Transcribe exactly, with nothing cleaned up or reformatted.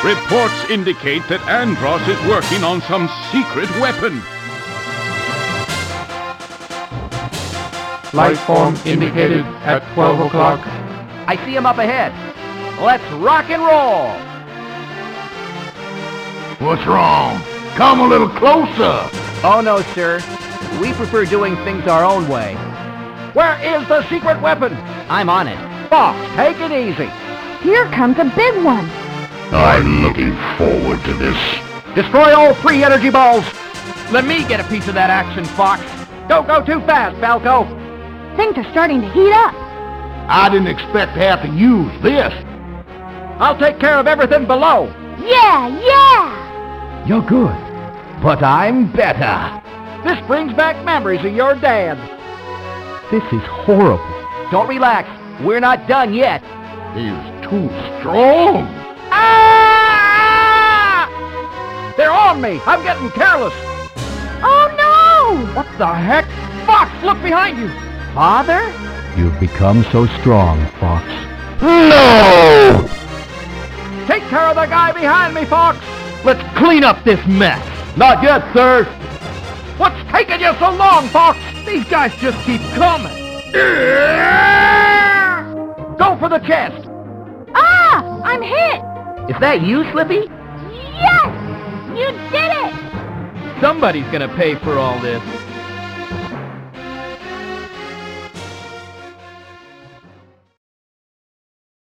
Reports indicate that Andross is working on some secret weapon. Life form indicated at twelve o'clock. I see him up ahead. Let's rock and roll! What's wrong? Come a little closer. Oh no, sir. We prefer doing things our own way. Where is the secret weapon? I'm on it. Fox, take it easy. Here comes a big one. I'm looking forward to this. Destroy all three energy balls. Let me get a piece of that action, Fox. Don't go too fast, Falco. Things are starting to heat up. I didn't expect to have to use this. I'll take care of everything below. Yeah, yeah! You're good, but I'm better. This brings back memories of your dad. This is horrible. Don't relax. We're not done yet. He's too strong. Ah! They're on me. I'm getting careless. Oh no! What the heck? Fox, look behind you. Father? You've become so strong, Fox. No! Take care of the guy behind me, Fox. Let's clean up this mess. Not yet, sir. What's taking you so long, Fox? These guys just keep coming. Go for the chest. Ah! I'm hit! Is that you, Slippy? Yes! You did it! Somebody's gonna pay for all this.